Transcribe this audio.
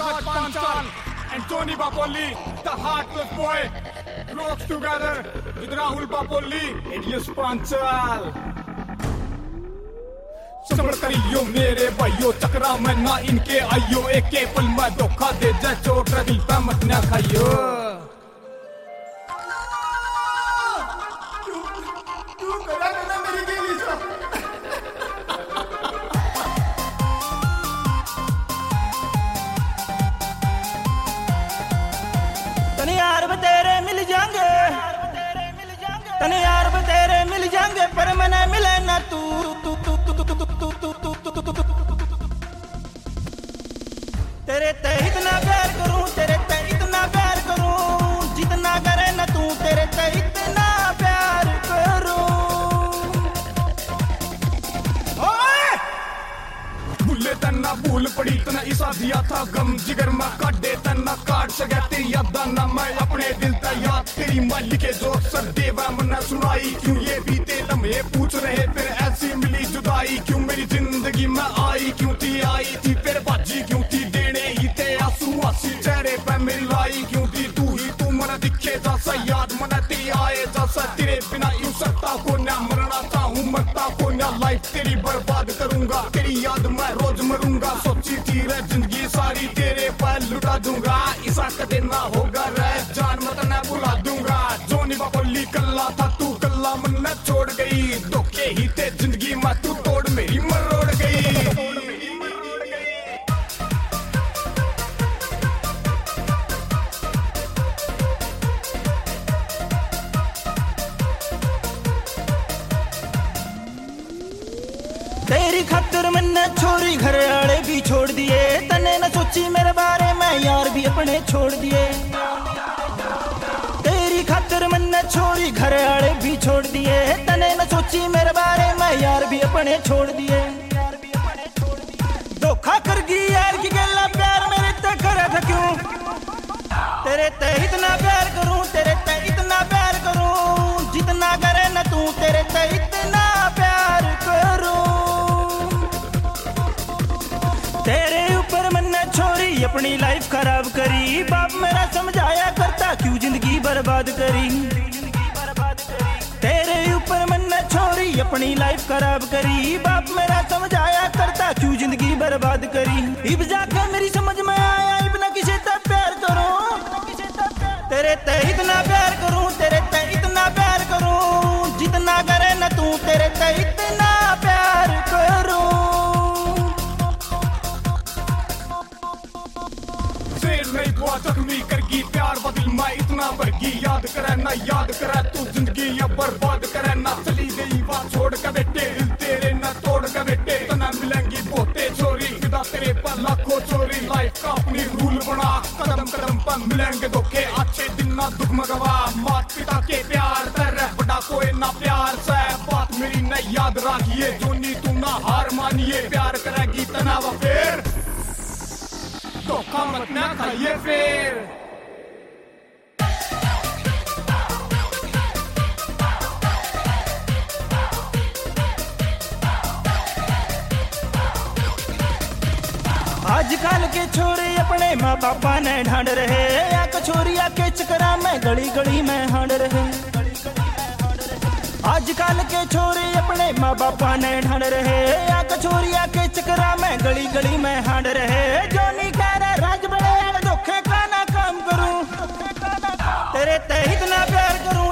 Raj Panchal and Tony Bapoli, the heartless boy, rocks together with Rahul Bapoli, Elias Panchal. सबर करियो मेरे भाइयों, चकरा मैं ना इनके आइयो, एक के पल में धोखा दे जाए चोट दिल पे मत ना खाइयो। तने यार तेरे मिल जाएंगे, तने यार तेरे मिल जाएंगे, पर मैंने मिले ना तू। तेरे ते इतना प्यार करूं, तेरे ते इतना प्यार करूं, जितना करे ना तू, तेरे ते इतना प्यार करूं। भूले तना भूल पड़ी तना इसा दिया था गम, जिगर में काटे तना काट सके तेरी यादा ना मैं अपने दिल ता याद तेरी माली के जो अक्सर देवा मना सुनाई। क्यों ये बीते लम्हे पूछ रहे फिर ऐसी मिली जुदाई, क्यों मेरी जिंदगी में आई, क्यों थी फिर बाजी, क्यों थी देने ही थे आंसू आंसी चेहरे पे मेरी लाई, क्यों थी तू मना दिखे जैसा याद मना तेरी आए जैसा, तेरे बिना यूं सकता को ना मरना चाहूं मरता को ना, लाइफ तेरी बर्बाद करूंगा, तेरी याद में रोज मरूंगा, सोची थी रे जिंदगी सारी तेरे पर लुटा दूंगा, ऐसा कदे ना होगा रे जान मत ना बुला दूंगा। जोनी बापोली कल्ला था तू कल्ला मन छोड़ गई, धोखे ही थे जिंदगी में तू तोड़ मेरी मरोड़ गई। तेरी खातिर मैंने छोरी घर वाले भी छोड़ दिए, तने न सोची मेरे बारे में यार भी अपने छोड़ दिए। तेरी खातिर मैंने छोरी घर वाले भी छोड़ दिए, तने न सोची मेरे बारे में यार भी अपने छोड़ दिए। धोखा कर गई यार की गल्ला प्यार मेरे ते करे था क्यों, तेरे ते इतना प्यार करूं, तेरे ते इतना प्यार करूं, जितना करे न तू, तेरे ते इतना प्यार करूं। तेरे ऊपर मैंने छोरी अपनी लाइफ खराब करी, बाप मेरा समझाया करता क्यों जिंदगी बर्बाद करी। तेरे ऊपर मैंने छोरी अपनी लाइफ खराब करी, बाप मेरा समझाया करता क्यों जिंदगी बर्बाद करी। इब जाकर मेरी समझ में आया इब ना किसी तक प्यार करूं, तेरे ते इतना प्यार करूं, तेरे ते इतना प्यार करूं, जितना करे ना तू, तेरे ते इतना प्यार करूं। नहीं बुआ जख्मी करगी प्यार बदिल मैं इतना भरगी, याद करे ना याद करे तू जिंदगी या बर्बाद करे ना, चली गई बात छोड़ के बेटे दिल तेरे ना तोड़ के बेटे, तना मिलेंगी बहुते चोरी फिदा तेरे पर लाखों चोरी, लाइफ का अपनी रूल बना कदम कदम पर मिलेंगे धोखे, अच्छे दिन ना दुख मगवा, मात पिता के प्यार तेरे बड़ा कोई ना प्यार से, बात मेरी न याद रखिए जोनी तू ना हार मानिए, प्यार करेगी तनाव फिर धोखा मत ना खाइए फिर। आजकल के छोरे अपने माँ बापा ने ढांड रहे, या कछोरिया के चकरा में गली गली में हांड रहे। आजकल के छोरे अपने माँ बापा ने ढांड रहे, या कछोरिया के चकरा में गली गली में हांड रहे। जोनी कह रहा राज बड़े धोखे का ना काम करूं, तेरे ते इतना प्यार करूं,